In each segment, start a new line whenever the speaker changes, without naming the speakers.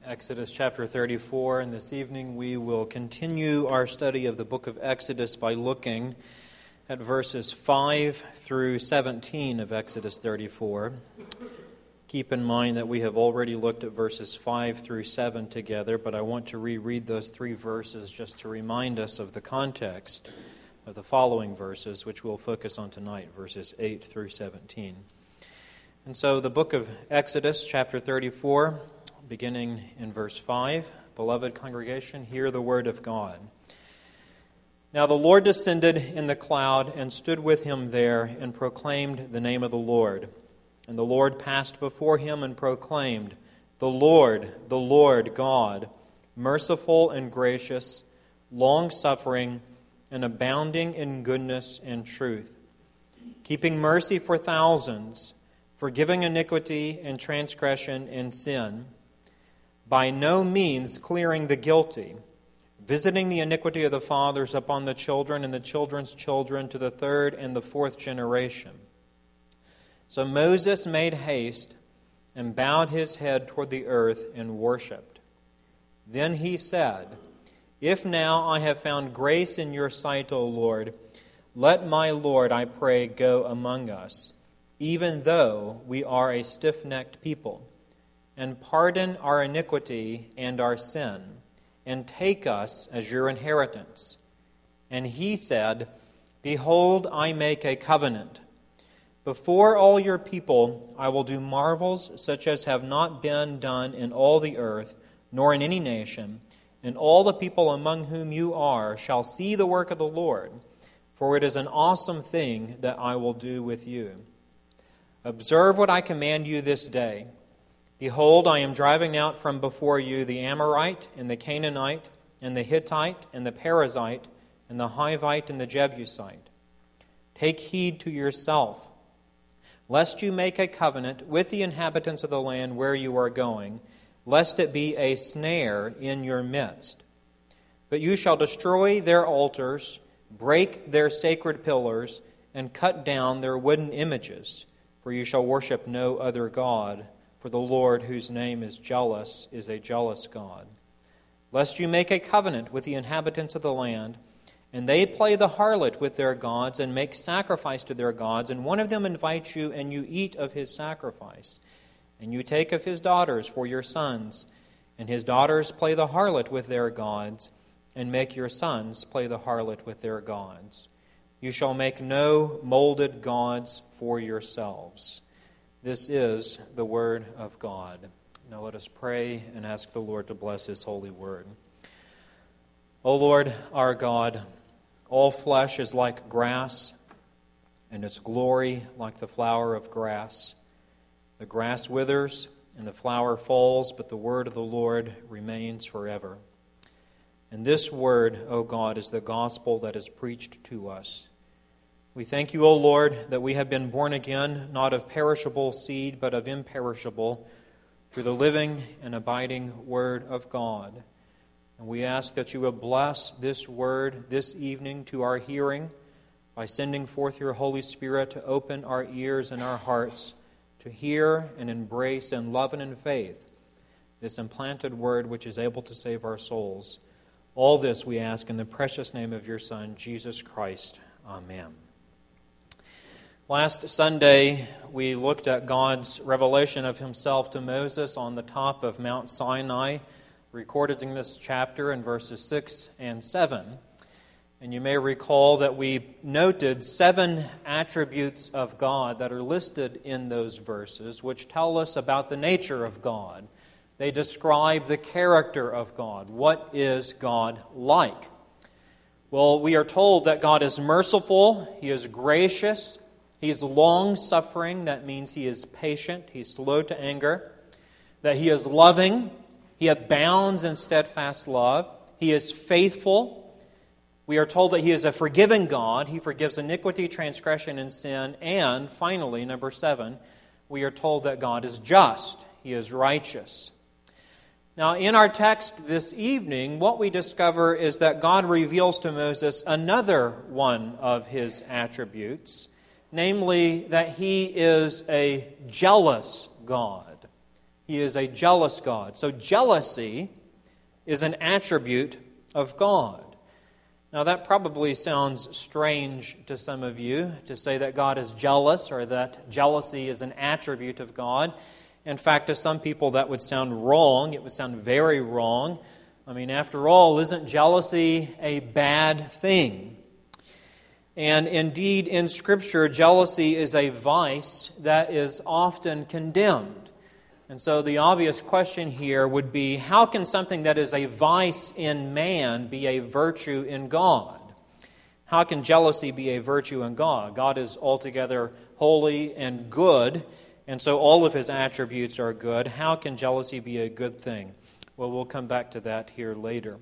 Exodus chapter 34, and this evening we will continue our study of the book of Exodus by looking at verses 5 through 17 of Exodus 34. Keep in mind that we have already looked at verses 5 through 7 together, but I want to reread those three verses just to remind us of the context of the following verses, which we'll focus on tonight, verses 8 through 17. And so the book of Exodus chapter 34, beginning in verse 5, beloved congregation, hear the word of God. Now the Lord descended in the cloud and stood with him there and proclaimed the name of the Lord. And the Lord passed before him and proclaimed, the Lord, God, merciful and gracious, long-suffering, and abounding in goodness and truth, keeping mercy for thousands, forgiving iniquity and transgression and sin, by no means clearing the guilty, visiting the iniquity of the fathers upon the children and the children's children to the third and the fourth generation. So Moses made haste and bowed his head toward the earth and worshipped. Then he said, If now I have found grace in your sight, O Lord, let my Lord, I pray, go among us, even though we are a stiff-necked people, and pardon our iniquity and our sin, and take us as your inheritance. And he said, Behold, I make a covenant. Before all your people I will do marvels such as have not been done in all the earth, nor in any nation, and all the people among whom you are shall see the work of the Lord, for it is an awesome thing that I will do with you. Observe what I command you this day. Behold, I am driving out from before you the Amorite, and the Canaanite, and the Hittite, and the Perizzite, and the Hivite, and the Jebusite. Take heed to yourself, lest you make a covenant with the inhabitants of the land where you are going, lest it be a snare in your midst. But you shall destroy their altars, break their sacred pillars, and cut down their wooden images, for you shall worship no other God. For the Lord, whose name is jealous, is a jealous God. Lest you make a covenant with the inhabitants of the land, and they play the harlot with their gods, and make sacrifice to their gods, and one of them invites you, and you eat of his sacrifice. And you take of his daughters for your sons, and his daughters play the harlot with their gods, and make your sons play the harlot with their gods. You shall make no molded gods for yourselves. This is the word of God. Now let us pray and ask the Lord to bless his holy word. O Lord, our God, all flesh is like grass, and its glory like the flower of grass. The grass withers and the flower falls, but the word of the Lord remains forever. And this word, O God, is the gospel that is preached to us. We thank you, O Lord, that we have been born again, not of perishable seed, but of imperishable, through the living and abiding word of God. And we ask that you would bless this word this evening to our hearing by sending forth your Holy Spirit to open our ears and our hearts to hear and embrace in love and in faith this implanted word which is able to save our souls. All this we ask in the precious name of your Son, Jesus Christ. Amen. Last Sunday, we looked at God's revelation of himself to Moses on the top of Mount Sinai, recorded in this chapter in verses 6 and 7. And you may recall that we noted 7 attributes of God that are listed in those verses, which tell us about the nature of God. They describe the character of God. What is God like? Well, we are told that God is merciful, he is gracious, he is long-suffering, that means he is patient, he's slow to anger, that he is loving, he abounds in steadfast love, he is faithful. We are told that he is a forgiving God, he forgives iniquity, transgression, and sin, and finally, number 7, we are told that God is just, he is righteous. Now, in our text this evening, what we discover is that God reveals to Moses another one of his attributes, namely that he is a jealous God. He is a jealous God. So jealousy is an attribute of God. Now that probably sounds strange to some of you, to say that God is jealous or that jealousy is an attribute of God. In fact, to some people that would sound wrong. It would sound very wrong. I mean, after all, isn't jealousy a bad thing? And indeed, in Scripture, jealousy is a vice that is often condemned. And so the obvious question here would be, how can something that is a vice in man be a virtue in God? How can jealousy be a virtue in God? God is altogether holy and good, and so all of His attributes are good. How can jealousy be a good thing? Well, we'll come back to that here later.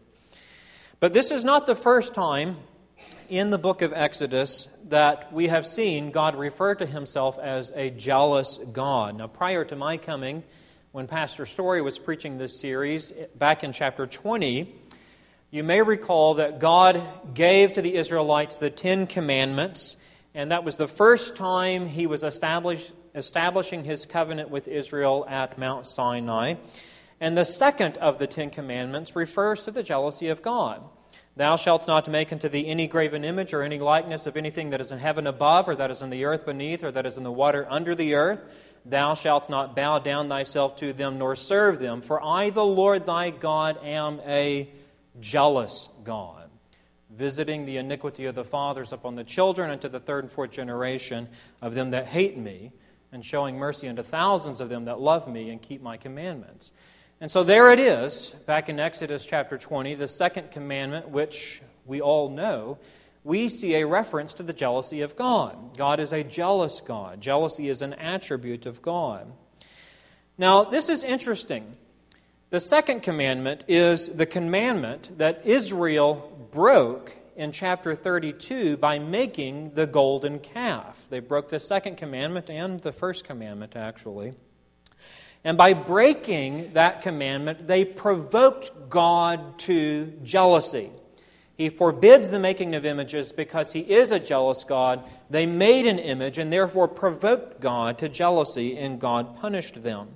But this is not the first time in the book of Exodus that we have seen God refer to Himself as a jealous God. Now, prior to my coming, when Pastor Story was preaching this series, back in chapter 20, you may recall that God gave to the Israelites the 10 Commandments, and that was the first time He was establishing His covenant with Israel at Mount Sinai. And the second of the 10 Commandments refers to the jealousy of God. Thou shalt not make unto thee any graven image or any likeness of anything that is in heaven above, or that is in the earth beneath, or that is in the water under the earth. Thou shalt not bow down thyself to them, nor serve them. For I, the Lord thy God, am a jealous God, visiting the iniquity of the fathers upon the children unto the third and fourth generation of them that hate me, and showing mercy unto thousands of them that love me and keep my commandments. And so there it is, back in Exodus chapter 20, the second commandment, which we all know. We see a reference to the jealousy of God. God is a jealous God. Jealousy is an attribute of God. Now, this is interesting. The second commandment is the commandment that Israel broke in chapter 32 by making the golden calf. They broke the second commandment and the first commandment, actually. And by breaking that commandment, they provoked God to jealousy. He forbids the making of images because He is a jealous God. They made an image and therefore provoked God to jealousy, and God punished them.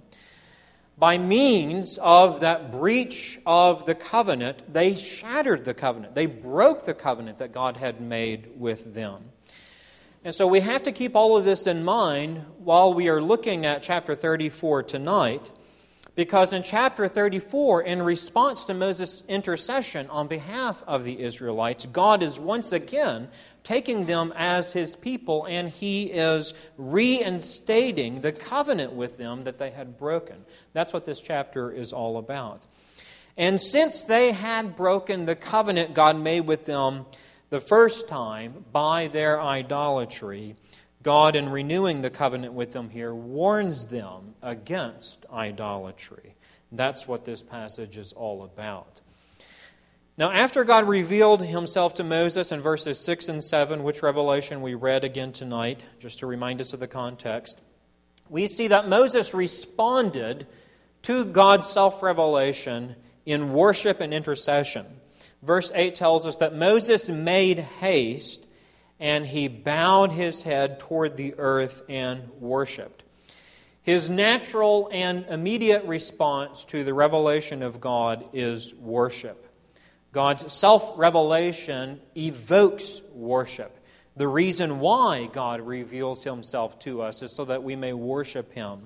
By means of that breach of the covenant, they shattered the covenant. They broke the covenant that God had made with them. And so we have to keep all of this in mind while we are looking at chapter 34 tonight, because in chapter 34, in response to Moses' intercession on behalf of the Israelites, God is once again taking them as His people, and He is reinstating the covenant with them that they had broken. That's what this chapter is all about. And since they had broken the covenant God made with them the first time by their idolatry, God, in renewing the covenant with them here, warns them against idolatry. That's what this passage is all about. Now, after God revealed Himself to Moses in verses 6 and 7, which revelation we read again tonight, just to remind us of the context, we see that Moses responded to God's self-revelation in worship and intercession. Verse 8 tells us that Moses made haste, and he bowed his head toward the earth and worshipped. His natural and immediate response to the revelation of God is worship. God's self-revelation evokes worship. The reason why God reveals Himself to us is so that we may worship Him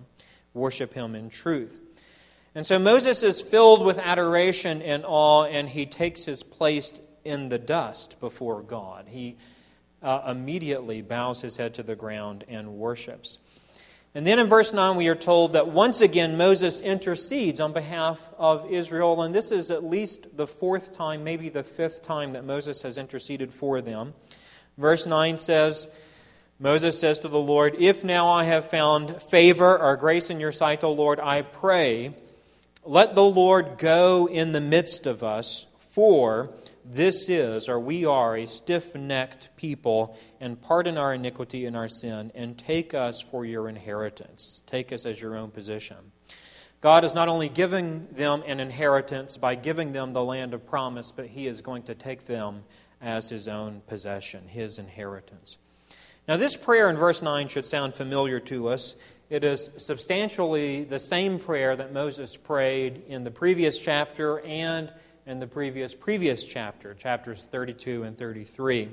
in truth. And so Moses is filled with adoration and awe, and he takes his place in the dust before God. He immediately bows his head to the ground and worships. And then in verse 9 we are told that once again Moses intercedes on behalf of Israel, and this is at least the fourth time, maybe the fifth time that Moses has interceded for them. Verse 9 says, Moses says to the Lord, "If now I have found favor or grace in your sight, O Lord, I pray, let the Lord go in the midst of us, for we are a stiff-necked people, and pardon our iniquity and our sin, and take us for your inheritance." Take us as your own possession. God is not only giving them an inheritance by giving them the land of promise, but He is going to take them as His own possession, His inheritance. Now this prayer in verse 9 should sound familiar to us. It is substantially the same prayer that Moses prayed in the previous chapter and in the previous chapter, chapters 32 and 33.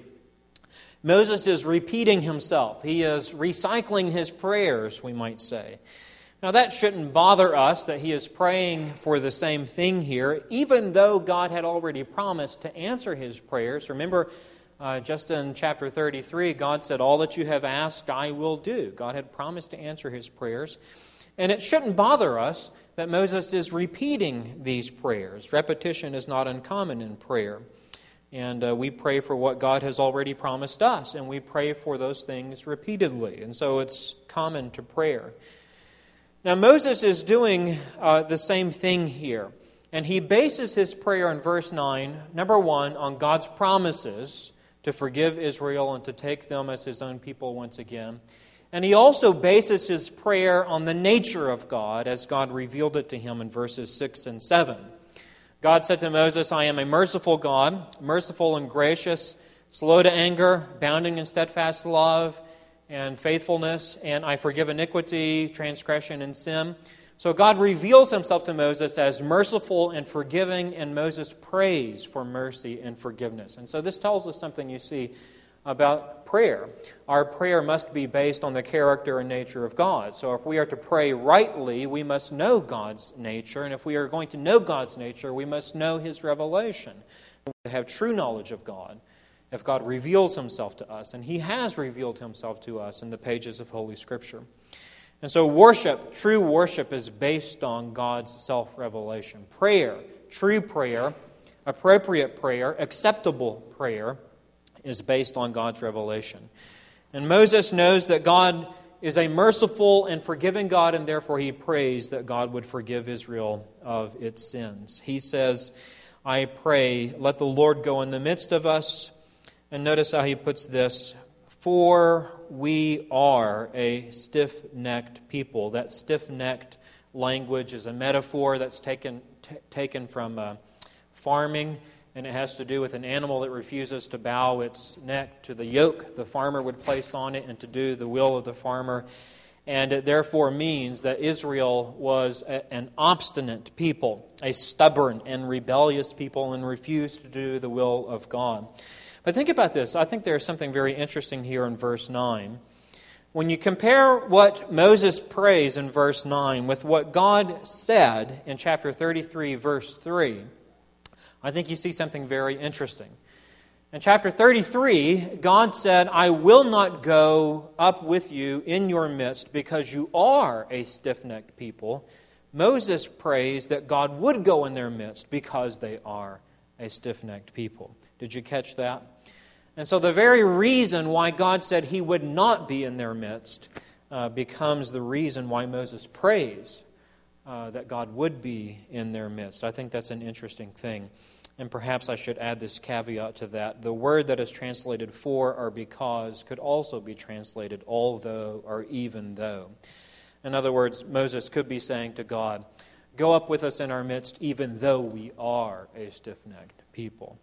Moses is repeating himself. He is recycling his prayers, we might say. Now, that shouldn't bother us that he is praying for the same thing here, even though God had already promised to answer his prayers. Remember, just in chapter 33, God said, "All that you have asked, I will do." God had promised to answer his prayers. And it shouldn't bother us that Moses is repeating these prayers. Repetition is not uncommon in prayer. And we pray for what God has already promised us, and we pray for those things repeatedly. And so it's common to prayer. Now, Moses is doing the same thing here. And he bases his prayer in verse 9, number 1, on God's promises to forgive Israel and to take them as his own people once again. And he also bases his prayer on the nature of God as God revealed it to him in verses 6 and 7. God said to Moses, "I am a merciful God, merciful and gracious, slow to anger, abounding in steadfast love and faithfulness, and I forgive iniquity, transgression, and sin." So God reveals himself to Moses as merciful and forgiving, and Moses prays for mercy and forgiveness. And so this tells us something, you see, about prayer. Our prayer must be based on the character and nature of God. So if we are to pray rightly, we must know God's nature. And if we are going to know God's nature, we must know his revelation. We have true knowledge of God if God reveals himself to us. And he has revealed himself to us in the pages of Holy Scripture. And so worship, true worship, is based on God's self-revelation. Prayer, true prayer, appropriate prayer, acceptable prayer, is based on God's revelation. And Moses knows that God is a merciful and forgiving God, and therefore he prays that God would forgive Israel of its sins. He says, "I pray, let the Lord go in the midst of us." And notice how he puts this, "For we are a stiff-necked people." That stiff-necked language is a metaphor that's taken from farming, and it has to do with an animal that refuses to bow its neck to the yoke the farmer would place on it and to do the will of the farmer. And it therefore means that Israel was an obstinate people, a stubborn and rebellious people, and refused to do the will of God. But think about this. I think there's something very interesting here in verse 9. When you compare what Moses prays in verse 9 with what God said in chapter 33, verse 3, I think you see something very interesting. In chapter 33, God said, "I will not go up with you in your midst because you are a stiff-necked people." Moses prays that God would go in their midst because they are a stiff-necked people. Did you catch that? And so the very reason why God said he would not be in their midst becomes the reason why Moses prays that God would be in their midst. I think that's an interesting thing. And perhaps I should add this caveat to that. The word that is translated "for" or "because" could also be translated "although" or "even though." In other words, Moses could be saying to God, "Go up with us in our midst even though we are a stiff-necked people."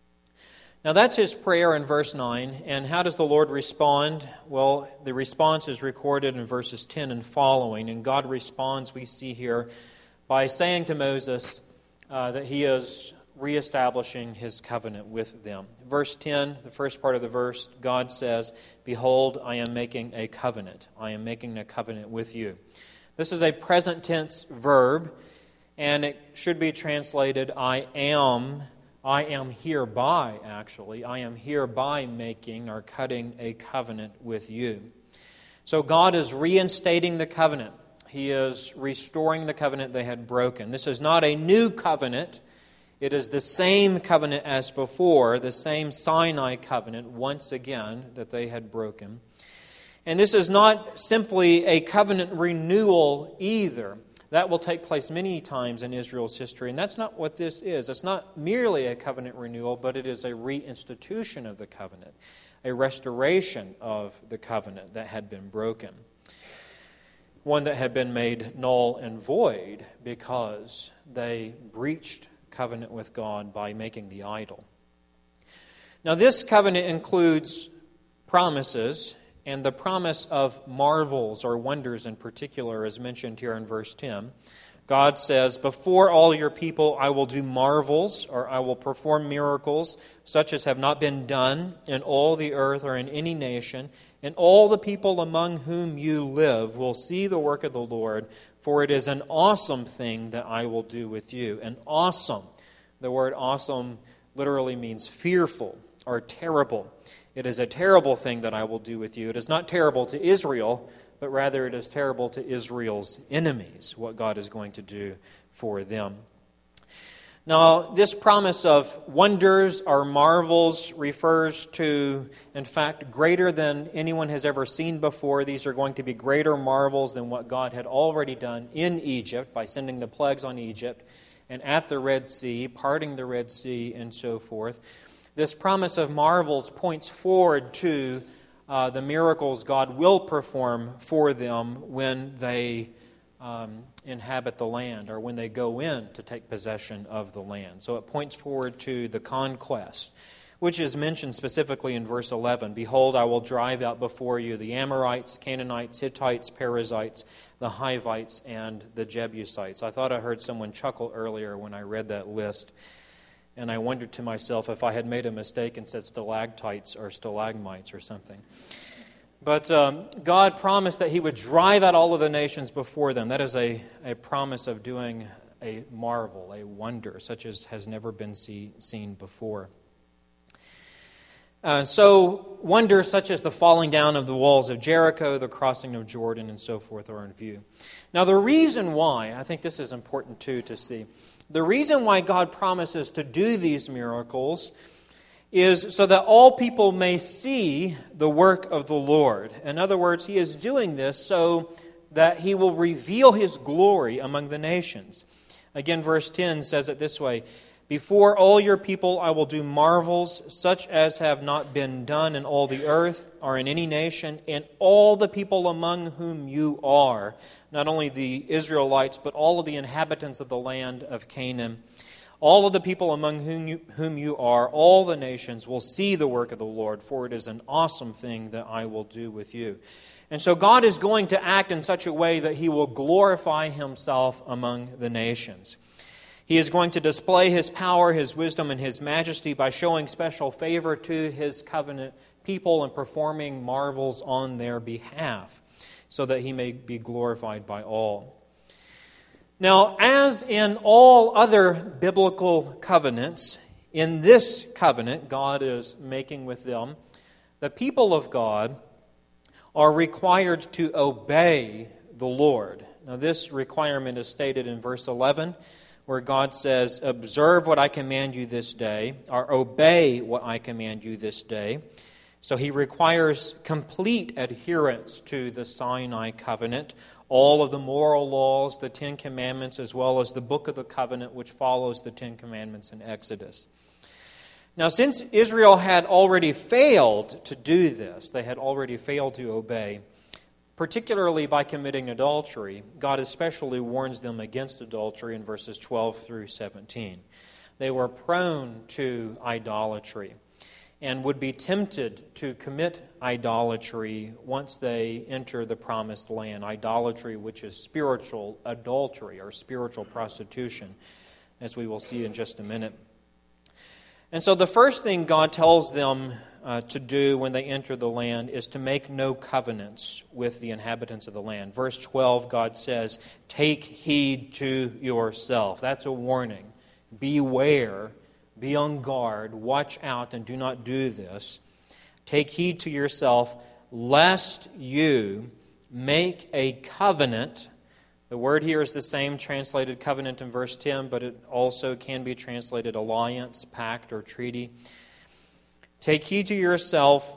Now that's his prayer in verse 9. And how does the Lord respond? Well, the response is recorded in verses 10 and following. And God responds, we see here, by saying to Moses that he is reestablishing his covenant with them. Verse 10, the first part of the verse, God says, "Behold, I am making a covenant. I am making a covenant with you." This is a present tense verb, and it should be translated, I am hereby, actually. I am hereby making or cutting a covenant with you. So God is reinstating the covenant. He is restoring the covenant they had broken. This is not a new covenant. It is the same covenant as before, the same Sinai covenant, once again, that they had broken. And this is not simply a covenant renewal either. That will take place many times in Israel's history, and that's not what this is. It's not merely a covenant renewal, but it is a reinstitution of the covenant, a restoration of the covenant that had been broken, one that had been made null and void because they breached covenant with God by making the idol. Now, this covenant includes promises, and the promise of marvels or wonders in particular is mentioned here in verse 10. God says, "Before all your people I will do marvels," or "I will perform miracles, such as have not been done in all the earth or in any nation, and all the people among whom you live will see the work of the Lord, for it is an awesome thing that I will do with you." An awesome. The word awesome literally means fearful or terrible. It is a terrible thing that I will do with you. It is not terrible to Israel, but rather it is terrible to Israel's enemies, what God is going to do for them. Now, this promise of wonders or marvels refers to, in fact, greater than anyone has ever seen before. These are going to be greater marvels than what God had already done in Egypt by sending the plagues on Egypt and at the Red Sea, parting the Red Sea, and so forth. This promise of marvels points forward to the miracles God will perform for them when they inhabit the land or when they go in to take possession of the land. So it points forward to the conquest, which is mentioned specifically in verse 11. "Behold, I will drive out before you the Amorites, Canaanites, Hittites, Perizzites, the Hivites, and the Jebusites." I thought I heard someone chuckle earlier when I read that list. And I wondered to myself if I had made a mistake and said stalactites or stalagmites or something. But God promised that He would drive out all of the nations before them. That is a promise of doing a marvel, a wonder, such as has never been seen before. So wonders such as the falling down of the walls of Jericho, the crossing of Jordan, and so forth are in view. Now the reason why, I think this is important too to see, the reason why God promises to do these miracles is so that all people may see the work of the Lord. In other words, He is doing this so that He will reveal His glory among the nations. Again, verse 10 says it this way, "Before all your people I will do marvels such as have not been done in all the earth or in any nation, and all the people among whom you are," not only the Israelites, but all of the inhabitants of the land of Canaan, "all of the people among whom you are, all the nations will see the work of the Lord, for it is an awesome thing that I will do with you." And so God is going to act in such a way that He will glorify Himself among the nations. He is going to display His power, His wisdom, and His majesty by showing special favor to His covenant people and performing marvels on their behalf so that He may be glorified by all. Now, as in all other biblical covenants, in this covenant God is making with them, the people of God are required to obey the Lord. Now, this requirement is stated in verse 11, where God says, "Observe what I command you this day," or "obey what I command you this day." So He requires complete adherence to the Sinai covenant, all of the moral laws, the Ten Commandments, as well as the book of the covenant, which follows the Ten Commandments in Exodus. Now, since Israel had already failed to do this, they had already failed to obey, particularly by committing adultery, God especially warns them against adultery in verses 12 through 17. They were prone to idolatry and would be tempted to commit idolatry once they enter the promised land. Idolatry, which is spiritual adultery or spiritual prostitution, as we will see in just a minute. And so the first thing God tells them to do when they enter the land is to make no covenants with the inhabitants of the land. Verse 12, God says, "Take heed to yourself." That's a warning. Beware, be on guard, watch out, and do not do this. Take heed to yourself, lest you make a covenant. The word here is the same translated covenant in verse 10, but it also can be translated alliance, pact, or treaty. Take heed to yourself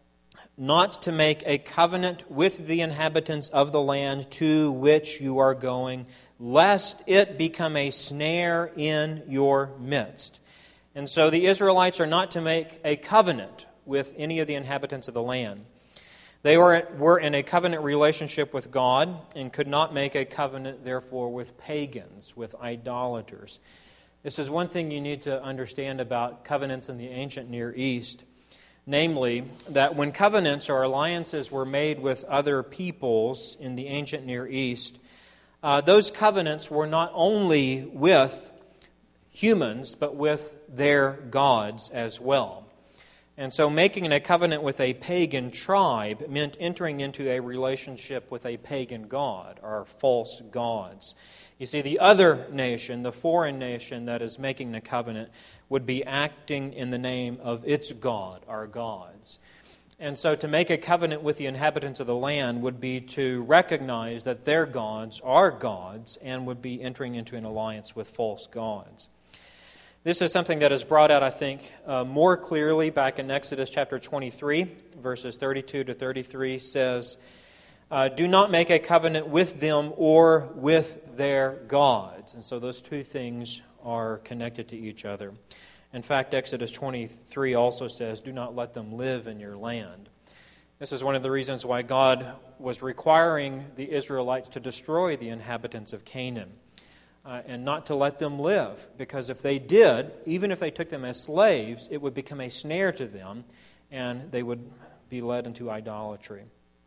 not to make a covenant with the inhabitants of the land to which you are going, lest it become a snare in your midst. And so the Israelites are not to make a covenant with any of the inhabitants of the land. They were in a covenant relationship with God and could not make a covenant, therefore, with pagans, with idolaters. This is one thing you need to understand about covenants in the ancient Near East. Namely, that when covenants or alliances were made with other peoples in the ancient Near East, those covenants were not only with humans, but with their gods as well. And so making a covenant with a pagan tribe meant entering into a relationship with a pagan god or false gods. You see, the other nation, the foreign nation that is making the covenant, would be acting in the name of its god or gods. And so to make a covenant with the inhabitants of the land would be to recognize that their gods are gods and would be entering into an alliance with false gods. This is something that is brought out, I think, more clearly back in Exodus chapter 23, verses 32 to 33 says, do not make a covenant with them or with their gods. And so those two things are connected to each other. In fact, Exodus 23 also says, do not let them live in your land. This is one of the reasons why God was requiring the Israelites to destroy the inhabitants of Canaan. And not to let them live, because if they did, even if they took them as slaves, it would become a snare to them, and they would be led into idolatry.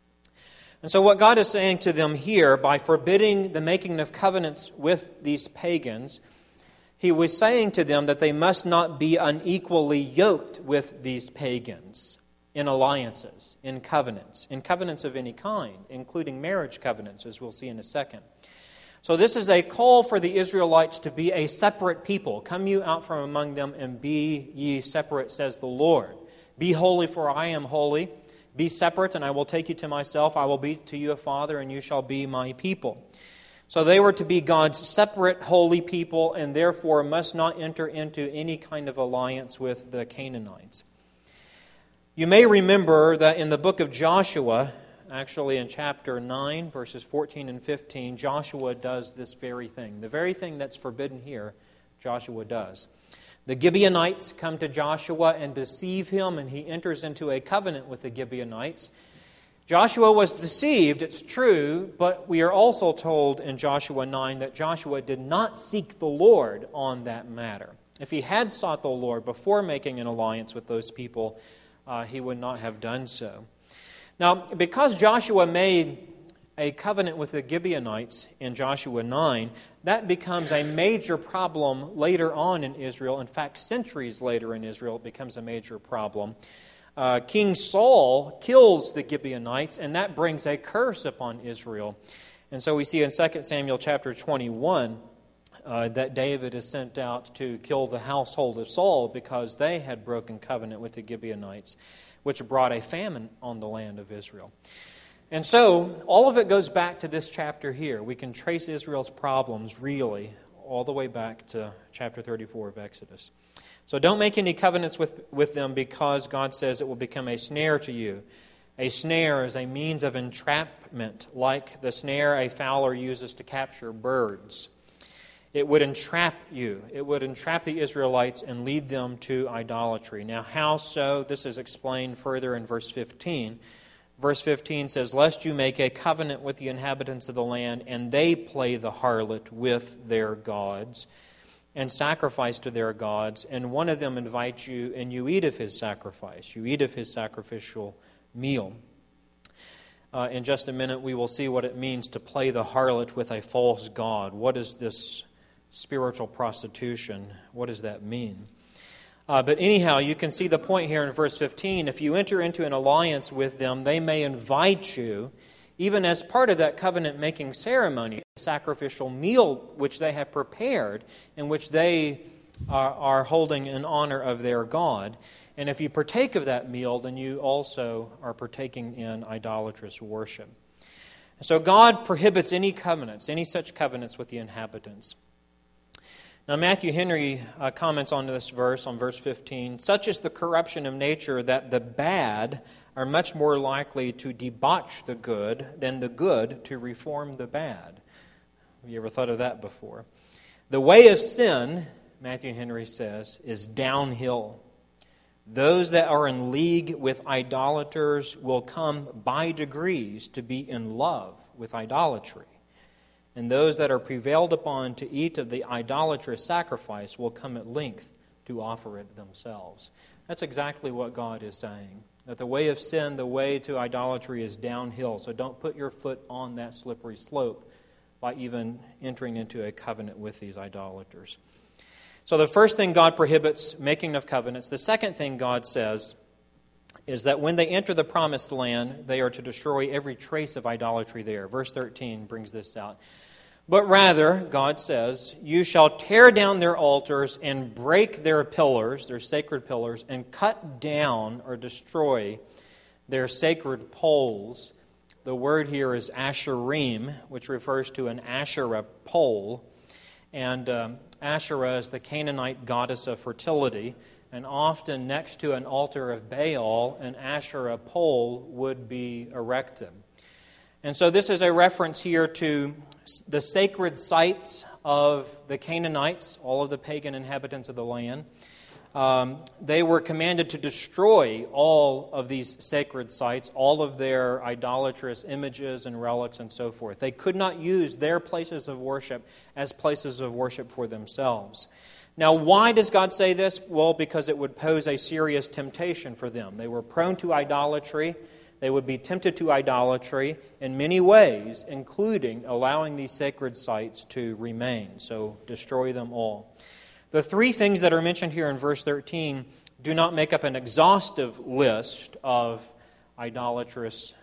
And so what God is saying to them here, by forbidding the making of covenants with these pagans, He was saying to them that they must not be unequally yoked with these pagans in alliances, in covenants of any kind, including marriage covenants, as we'll see in a second. So this is a call for the Israelites to be a separate people. Come you out from among them and be ye separate, says the Lord. Be holy, for I am holy. Be separate, and I will take you to myself. I will be to you a father, and you shall be my people. So they were to be God's separate, holy people, and therefore must not enter into any kind of alliance with the Canaanites. You may remember that in the book of Joshua, actually in chapter 9, verses 14 and 15, Joshua does this very thing. The very thing that's forbidden here, Joshua does. The Gibeonites come to Joshua and deceive him, and he enters into a covenant with the Gibeonites. Joshua was deceived, it's true, but we are also told in Joshua 9 that Joshua did not seek the Lord on that matter. If he had sought the Lord before making an alliance with those people, he would not have done so. Now, because Joshua made a covenant with the Gibeonites in Joshua 9, that becomes a major problem later on in Israel. In fact, centuries later in Israel, it becomes a major problem. King Saul kills the Gibeonites, and that brings a curse upon Israel. And so we see in 2 Samuel chapter 21 that David is sent out to kill the household of Saul because they had broken covenant with the Gibeonites, which brought a famine on the land of Israel. And so, all of it goes back to this chapter here. We can trace Israel's problems, really, all the way back to chapter 34 of Exodus. So don't make any covenants with them, because God says it will become a snare to you. A snare is a means of entrapment, like the snare a fowler uses to capture birds. It would entrap you. It would entrap the Israelites and lead them to idolatry. Now, how so? This is explained further in verse 15. Verse 15 says, lest you make a covenant with the inhabitants of the land, and they play the harlot with their gods, and sacrifice to their gods, and one of them invites you, and you eat of his sacrifice. You eat of his sacrificial meal. In just a minute, we will see what it means to play the harlot with a false god. What is this spiritual prostitution? What does that mean? But anyhow, you can see the point here in verse 15. If you enter into an alliance with them, they may invite you, even as part of that covenant-making ceremony, a sacrificial meal which they have prepared, in which they are holding in honor of their God. And if you partake of that meal, then you also are partaking in idolatrous worship. So God prohibits any covenants, any such covenants with the inhabitants. Now, Matthew Henry comments on this verse, on verse 15, such is the corruption of nature that the bad are much more likely to debauch the good than the good to reform the bad. Have you ever thought of that before? The way of sin, Matthew Henry says, is downhill. Those that are in league with idolaters will come by degrees to be in love with idolatry. And those that are prevailed upon to eat of the idolatrous sacrifice will come at length to offer it themselves. That's exactly what God is saying. That the way of sin, the way to idolatry is downhill. So don't put your foot on that slippery slope by even entering into a covenant with these idolaters. So the first thing God prohibits, making of covenants. The second thing God says is that when they enter the promised land, they are to destroy every trace of idolatry there. Verse 13 brings this out. But rather, God says, you shall tear down their altars and break their pillars, their sacred pillars, and cut down or destroy their sacred poles. The word here is Asherim, which refers to an Asherah pole. And Asherah is the Canaanite goddess of fertility. And often next to an altar of Baal, an Asherah pole would be erected. And so this is a reference here to the sacred sites of the Canaanites, all of the pagan inhabitants of the land. They were commanded to destroy all of these sacred sites, all of their idolatrous images and relics and so forth. They could not use their places of worship as places of worship for themselves. Now, why does God say this? Well, because it would pose a serious temptation for them. They were prone to idolatry. They would be tempted to idolatry in many ways, including allowing these sacred sites to remain. So, destroy them all. The three things that are mentioned here in verse 13 do not make up an exhaustive list of idolatrous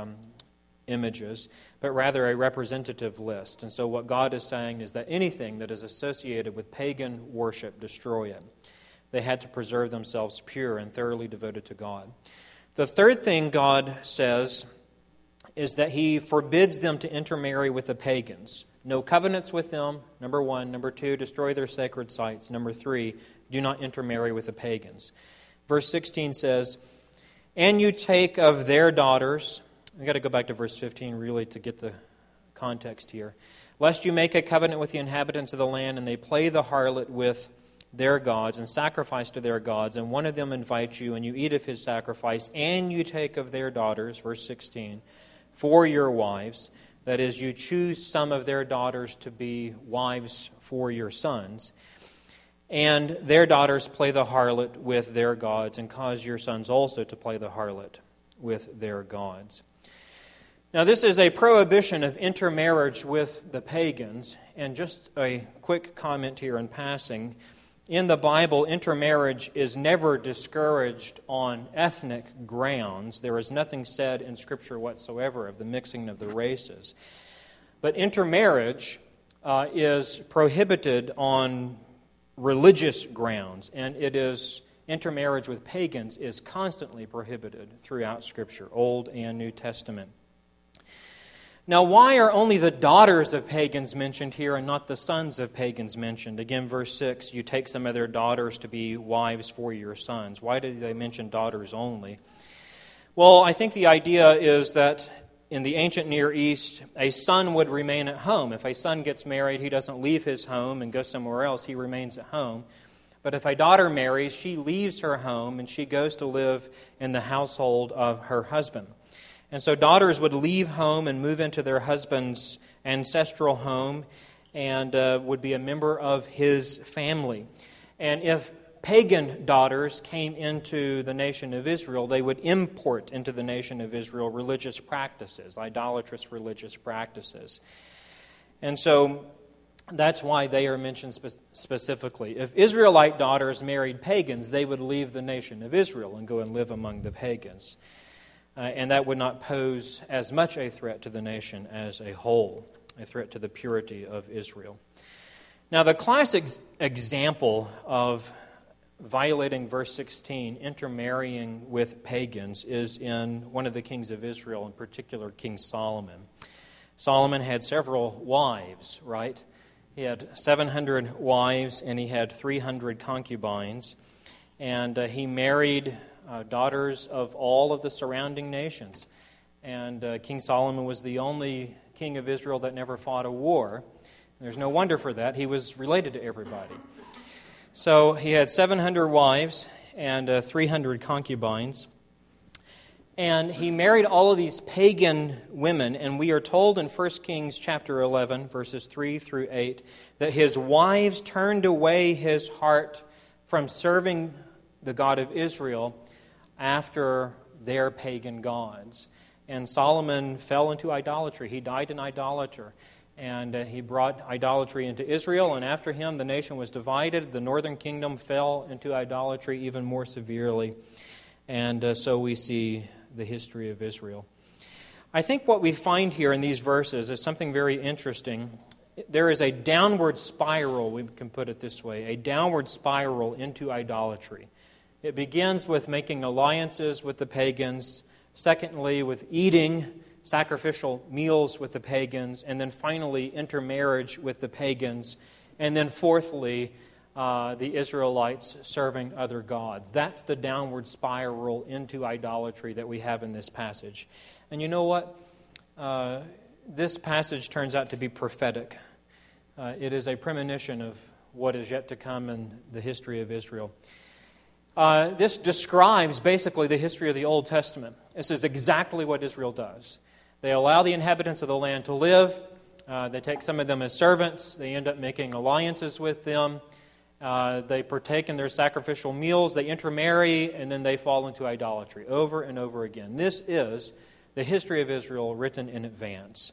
images, but rather a representative list. And so what God is saying is that anything that is associated with pagan worship, destroy it. They had to preserve themselves pure and thoroughly devoted to God. The third thing God says is that He forbids them to intermarry with the pagans. No covenants with them, number one. Number two, destroy their sacred sites. Number three, do not intermarry with the pagans. Verse 16 says, and you take of their daughters. I've got to go back to verse 15 really to get the context here. Lest you make a covenant with the inhabitants of the land, and they play the harlot with their gods and sacrifice to their gods, and one of them invites you, and you eat of his sacrifice, and you take of their daughters, verse 16, for your wives. That is, you choose some of their daughters to be wives for your sons. And their daughters play the harlot with their gods, and cause your sons also to play the harlot with their gods. Now, this is a prohibition of intermarriage with the pagans. And just a quick comment here in passing. In the Bible, intermarriage is never discouraged on ethnic grounds. There is nothing said in Scripture whatsoever of the mixing of the races. But intermarriage is prohibited on religious grounds, and intermarriage with pagans is constantly prohibited throughout Scripture, Old and New Testament. Now, why are only the daughters of pagans mentioned here and not the sons of pagans mentioned? Again, verse 6, you take some of their daughters to be wives for your sons. Why do they mention daughters only? Well, I think the idea is that in the ancient Near East, a son would remain at home. If a son gets married, he doesn't leave his home and go somewhere else. He remains at home. But if a daughter marries, she leaves her home and she goes to live in the household of her husband. And so daughters would leave home and move into their husband's ancestral home and would be a member of his family. And if pagan daughters came into the nation of Israel, they would import into the nation of Israel religious practices, idolatrous religious practices. And so that's why they are mentioned specifically. If Israelite daughters married pagans, they would leave the nation of Israel and go and live among the pagans. And that would not pose as much a threat to the nation as a whole, a threat to the purity of Israel. Now, the classic example of violating verse 16, intermarrying with pagans, is in one of the kings of Israel, in particular King Solomon. Solomon had several wives, right? He had 700 wives and he had 300 concubines. And he married daughters of all of the surrounding nations. And King Solomon was the only king of Israel that never fought a war. There's no wonder for that. He was related to everybody. So he had 700 wives and 300 concubines. And he married all of these pagan women. And we are told in 1 Kings chapter 11, verses 3 through 8, that his wives turned away his heart from serving the God of Israel after their pagan gods. And Solomon fell into idolatry. He died an idolater. And he brought idolatry into Israel, and after him the nation was divided. The northern kingdom fell into idolatry even more severely. And so we see the history of Israel. I think what we find here in these verses is something very interesting. There is a downward spiral, we can put it this way, a downward spiral into idolatry. It begins with making alliances with the pagans, secondly with eating sacrificial meals with the pagans, and then finally intermarriage with the pagans, and then fourthly, the Israelites serving other gods. That's the downward spiral into idolatry that we have in this passage. And you know what? This passage turns out to be prophetic. It is a premonition of what is yet to come in the history of Israel. This describes basically the history of the Old Testament. This is exactly what Israel does. They allow the inhabitants of the land to live. They take some of them as servants. They end up making alliances with them. They partake in their sacrificial meals. They intermarry, and then they fall into idolatry over and over again. This is the history of Israel written in advance.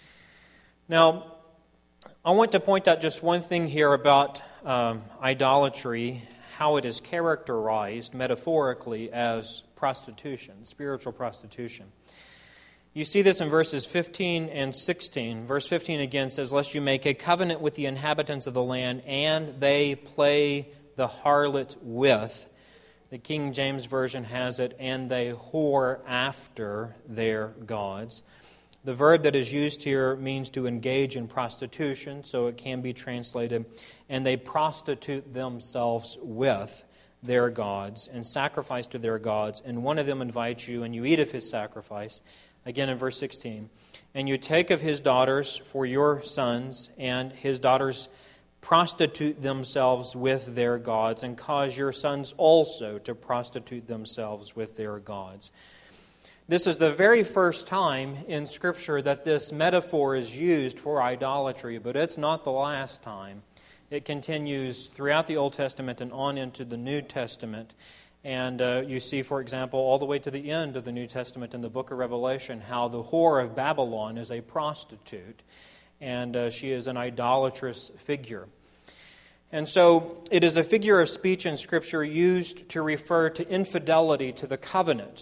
Now, I want to point out just one thing here about idolatry, how it is characterized metaphorically as prostitution, spiritual prostitution. You see this in verses 15 and 16. Verse 15 again says, "Lest you make a covenant with the inhabitants of the land, and they play the harlot with." The King James Version has it, "and they whore after their gods." The verb that is used here means to engage in prostitution, so it can be translated, "and they prostitute themselves with their gods and sacrifice to their gods, and one of them invites you, and you eat of his sacrifice." Again in verse 16, "And you take of his daughters for your sons, and his daughters prostitute themselves with their gods, and cause your sons also to prostitute themselves with their gods." This is the very first time in Scripture that this metaphor is used for idolatry, but it's not the last time. It continues throughout the Old Testament and on into the New Testament. And you see, for example, all the way to the end of the New Testament in the book of Revelation, how the whore of Babylon is a prostitute, and she is an idolatrous figure. And so it is a figure of speech in Scripture used to refer to infidelity to the covenant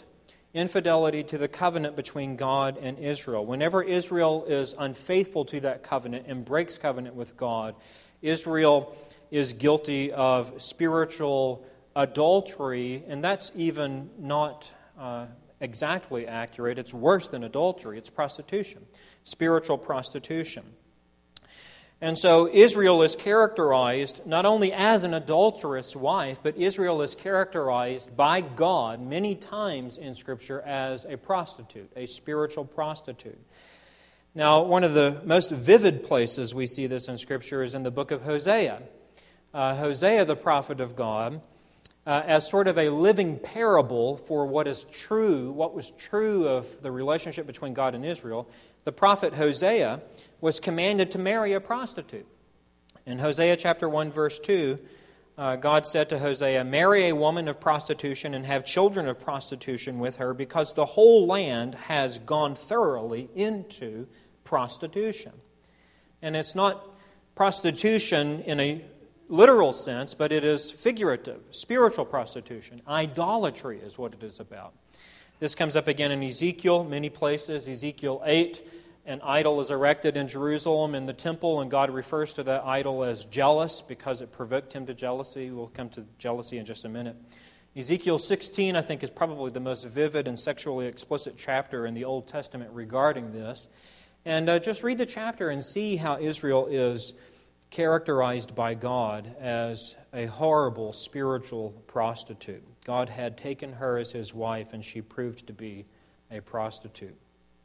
between God and Israel. Whenever Israel is unfaithful to that covenant and breaks covenant with God, Israel is guilty of spiritual adultery, and that's even not exactly accurate. It's worse than adultery. It's prostitution, spiritual prostitution. And so Israel is characterized not only as an adulterous wife, but Israel is characterized by God many times in Scripture as a prostitute, a spiritual prostitute. Now, one of the most vivid places we see this in Scripture is in the book of Hosea. Hosea, the prophet of God, as sort of a living parable for what was true of the relationship between God and Israel, the prophet Hosea was commanded to marry a prostitute. In Hosea chapter 1, verse 2, God said to Hosea, "Marry a woman of prostitution and have children of prostitution with her, because the whole land has gone thoroughly into prostitution." And it's not prostitution in a literal sense, but it is figurative, spiritual prostitution. Idolatry is what it is about. This comes up again in Ezekiel, many places. Ezekiel 8, an idol is erected in Jerusalem in the temple, and God refers to that idol as jealous because it provoked him to jealousy. We'll come to jealousy in just a minute. Ezekiel 16, I think, is probably the most vivid and sexually explicit chapter in the Old Testament regarding this. And just read the chapter and see how Israel is characterized by God as a horrible spiritual prostitute. God had taken her as his wife, and she proved to be a prostitute.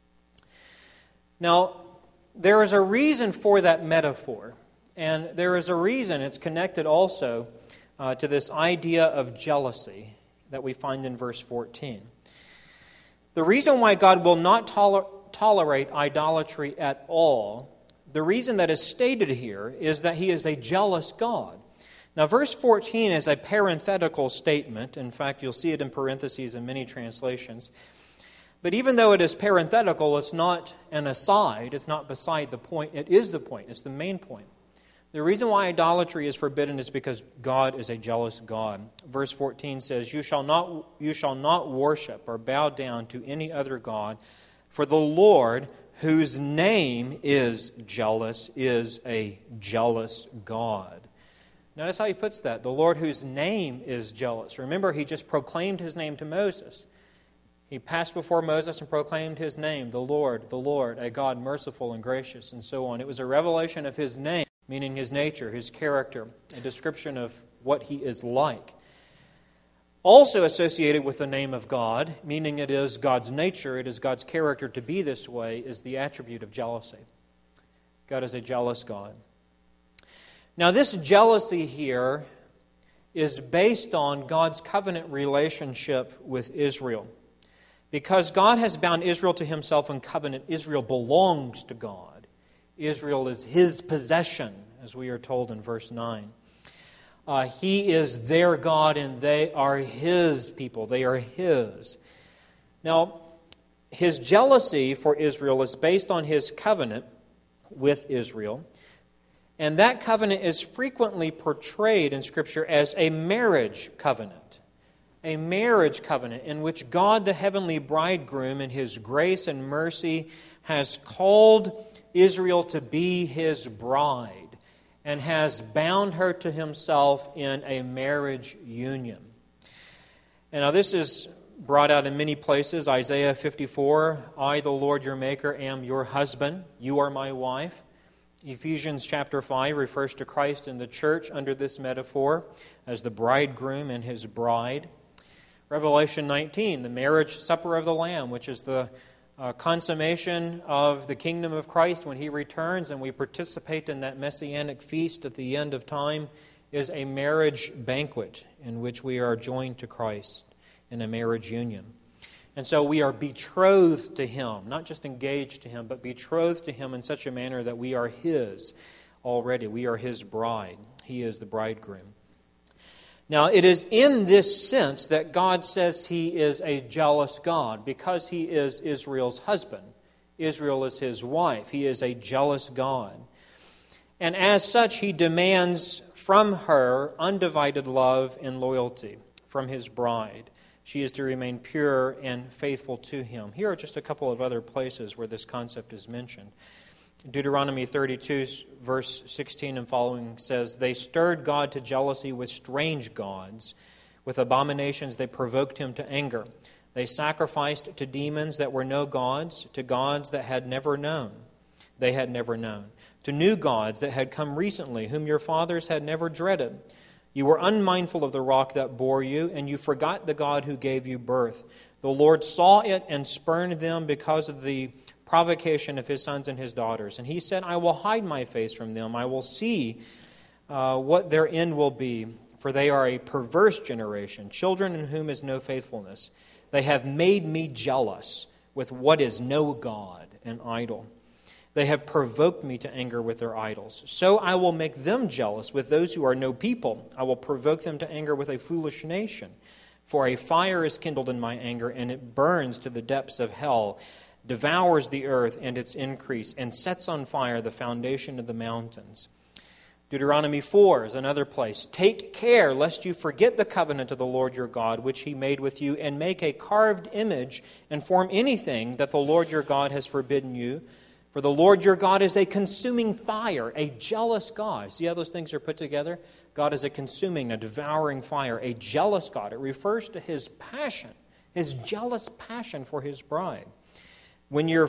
Now, there is a reason for that metaphor, and there is a reason it's connected also to this idea of jealousy that we find in verse 14. The reason why God will not tolerate idolatry at all, the reason that is stated here is that he is a jealous God. Now, verse 14 is a parenthetical statement. In fact, you'll see it in parentheses in many translations. But even though it is parenthetical, it's not an aside. It's not beside the point. It is the point. It's the main point. The reason why idolatry is forbidden is because God is a jealous God. Verse 14 says, You shall not worship or bow down to any other god, for the Lord, whose name is jealous, is a jealous God. Notice how he puts that. The Lord whose name is jealous. Remember, he just proclaimed his name to Moses. He passed before Moses and proclaimed his name, the Lord, a God merciful and gracious, and so on. It was a revelation of his name, meaning his nature, his character, a description of what he is like. Also associated with the name of God, meaning it is God's nature, it is God's character to be this way, is the attribute of jealousy. God is a jealous God. Now, this jealousy here is based on God's covenant relationship with Israel. Because God has bound Israel to himself in covenant, Israel belongs to God. Israel is his possession, as we are told in verse 9. He is their God and they are his people. They are his. Now, his jealousy for Israel is based on his covenant with Israel. And that covenant is frequently portrayed in Scripture as a marriage covenant. A marriage covenant in which God, the heavenly bridegroom, in his grace and mercy, has called Israel to be his bride and has bound her to himself in a marriage union. And now this is brought out in many places. Isaiah 54, I, the Lord your Maker, am your husband. You are my wife. Ephesians chapter 5 refers to Christ and the church under this metaphor as the bridegroom and his bride. Revelation 19, the marriage supper of the Lamb, which is the consummation of the kingdom of Christ when he returns and we participate in that messianic feast at the end of time, is a marriage banquet in which we are joined to Christ in a marriage union. And so we are betrothed to him, not just engaged to him, but betrothed to him in such a manner that we are his already. We are his bride. He is the bridegroom. Now, it is in this sense that God says he is a jealous God, because he is Israel's husband. Israel is his wife. He is a jealous God. And as such, he demands from her undivided love and loyalty from his bride. She is to remain pure and faithful to him. Here are just a couple of other places where this concept is mentioned. Deuteronomy 32, verse 16 and following says, They stirred God to jealousy with strange gods. With abominations they provoked him to anger. They sacrificed to demons that were no gods, to gods that had never known. They had never known. To new gods that had come recently, whom your fathers had never dreaded. You were unmindful of the rock that bore you, and you forgot the God who gave you birth. The Lord saw it and spurned them because of the provocation of his sons and his daughters. And he said, I will hide my face from them. I will see what their end will be, for they are a perverse generation, children in whom is no faithfulness. They have made me jealous with what is no God, an idol. They have provoked me to anger with their idols. So I will make them jealous with those who are no people. I will provoke them to anger with a foolish nation. For a fire is kindled in my anger, and it burns to the depths of hell, devours the earth and its increase, and sets on fire the foundation of the mountains. Deuteronomy 4 is another place. Take care lest you forget the covenant of the Lord your God, which he made with you, and make a carved image and form anything that the Lord your God has forbidden you. For the Lord your God is a consuming fire, a jealous God. See how those things are put together? God is a consuming, a devouring fire, a jealous God. It refers to his passion, his jealous passion for his bride. When you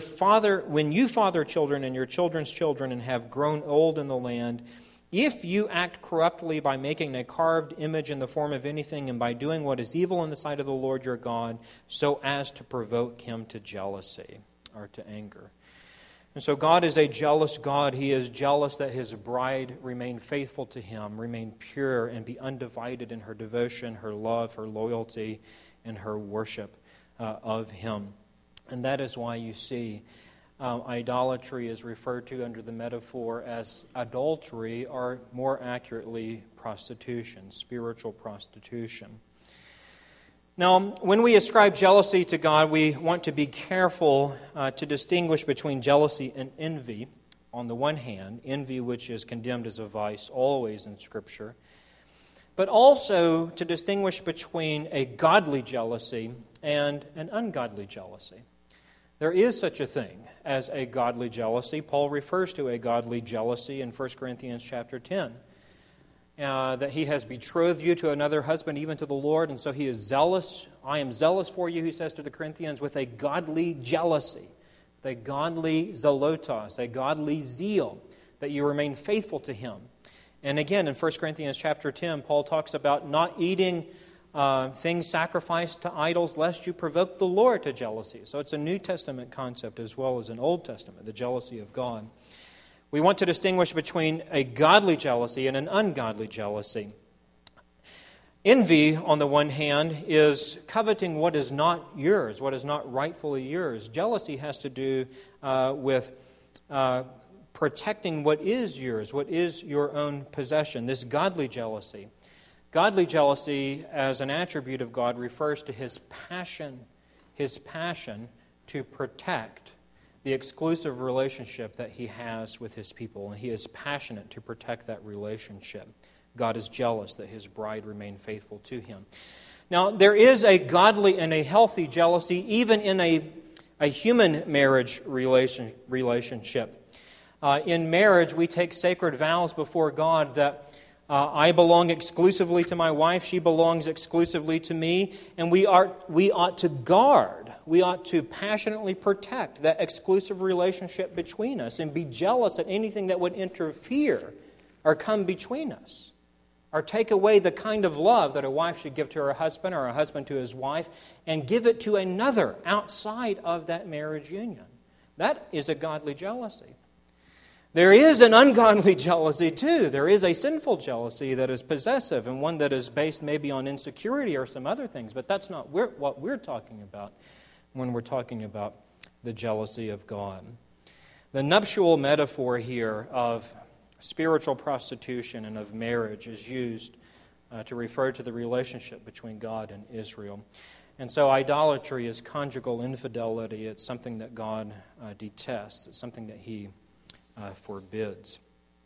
father children and your children's children and have grown old in the land, if you act corruptly by making a carved image in the form of anything and by doing what is evil in the sight of the Lord your God, so as to provoke him to jealousy or to anger. And so God is a jealous God. He is jealous that his bride remain faithful to him, remain pure, and be undivided in her devotion, her love, her loyalty, and her worship of him. And that is why you see idolatry is referred to under the metaphor as adultery, or more accurately, prostitution, spiritual prostitution. Now, when we ascribe jealousy to God, we want to be careful to distinguish between jealousy and envy. On the one hand, envy, which is condemned as a vice always in Scripture, but also to distinguish between a godly jealousy and an ungodly jealousy. There is such a thing as a godly jealousy. Paul refers to a godly jealousy in 1 Corinthians chapter 10. That he has betrothed you to another husband, even to the Lord, and so he is zealous. I am zealous for you, he says to the Corinthians, with a godly jealousy, with a godly zelotos, a godly zeal, that you remain faithful to him. And again, in 1 Corinthians chapter 10, Paul talks about not eating things sacrificed to idols, lest you provoke the Lord to jealousy. So it's a New Testament concept as well as an Old Testament, the jealousy of God. We want to distinguish between a godly jealousy and an ungodly jealousy. Envy, on the one hand, is coveting what is not yours, what is not rightfully yours. Jealousy has to do with protecting what is yours, what is your own possession, this godly jealousy. Godly jealousy, as an attribute of God, refers to His passion to protect the exclusive relationship that He has with His people, and He is passionate to protect that relationship. God is jealous that His bride remain faithful to Him. Now, there is a godly and a healthy jealousy, even in a human marriage relationship. In marriage, we take sacred vows before God that I belong exclusively to my wife, she belongs exclusively to me, and we ought to guard, we ought to passionately protect that exclusive relationship between us and be jealous at anything that would interfere or come between us, or take away the kind of love that a wife should give to her husband or a husband to his wife and give it to another outside of that marriage union. That is a godly jealousy. There is an ungodly jealousy too. There is a sinful jealousy that is possessive and one that is based maybe on insecurity or some other things, but that's not what we're talking about when we're talking about the jealousy of God. The nuptial metaphor here of spiritual prostitution and of marriage is used to refer to the relationship between God and Israel. And so idolatry is conjugal infidelity. It's something that God detests. It's something that He forbids.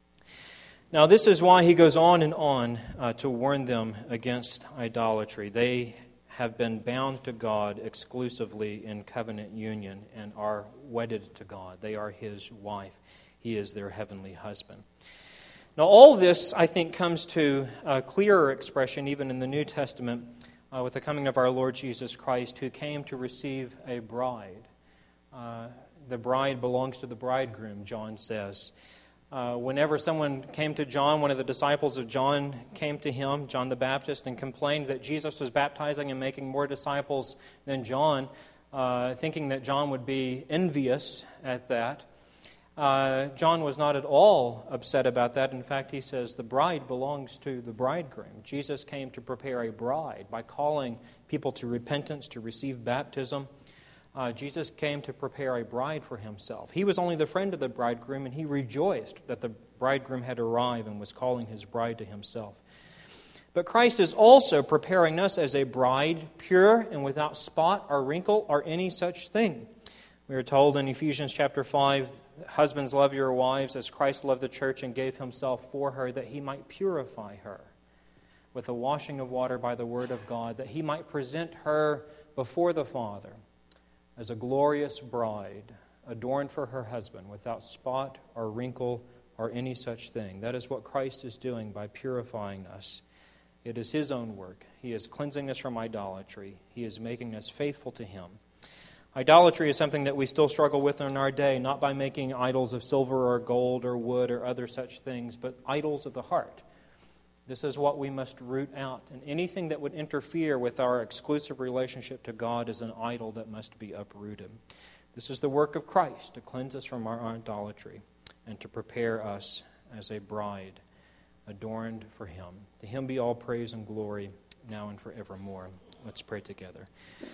Now, this is why he goes on and on to warn them against idolatry. They have been bound to God exclusively in covenant union and are wedded to God. They are His wife. He is their heavenly husband. Now, all this, I think, comes to a clearer expression even in the New Testament with the coming of our Lord Jesus Christ, who came to receive a bride. The bride belongs to the bridegroom, John says. Whenever someone came to John, one of the disciples of John came to him, John the Baptist, and complained that Jesus was baptizing and making more disciples than John, thinking that John would be envious at that. John was not at all upset about that. In fact, he says the bride belongs to the bridegroom. Jesus came to prepare a bride by calling people to repentance, to receive baptism. Jesus came to prepare a bride for Himself. He was only the friend of the bridegroom, and He rejoiced that the bridegroom had arrived and was calling His bride to Himself. But Christ is also preparing us as a bride, pure and without spot or wrinkle or any such thing. We are told in Ephesians chapter 5, husbands, love your wives as Christ loved the church and gave Himself for her, that He might purify her with the washing of water by the word of God, that He might present her before the Father as a glorious bride, adorned for her husband, without spot or wrinkle or any such thing. That is what Christ is doing by purifying us. It is His own work. He is cleansing us from idolatry. He is making us faithful to Him. Idolatry is something that we still struggle with in our day, not by making idols of silver or gold or wood or other such things, but idols of the heart. This is what we must root out. And anything that would interfere with our exclusive relationship to God is an idol that must be uprooted. This is the work of Christ, to cleanse us from our idolatry and to prepare us as a bride adorned for Him. To Him be all praise and glory now and forevermore. Let's pray together.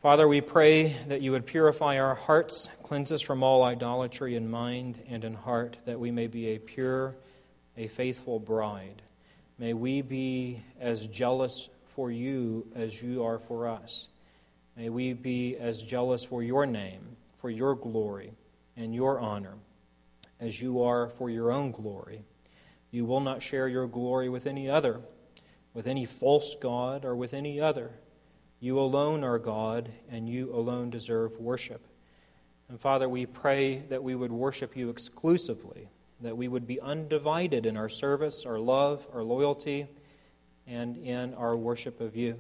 Father, we pray that you would purify our hearts, cleanse us from all idolatry in mind and in heart, that we may be a pure, a faithful bride. May we be as jealous for you as you are for us. May we be as jealous for your name, for your glory, and your honor, as you are for your own glory. You will not share your glory with any other, with any false god, or with any other. You alone are God, and you alone deserve worship. And Father, we pray that we would worship you exclusively, that we would be undivided in our service, our love, our loyalty, and in our worship of you.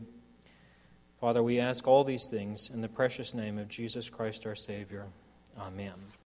Father, we ask all these things in the precious name of Jesus Christ our Savior. Amen.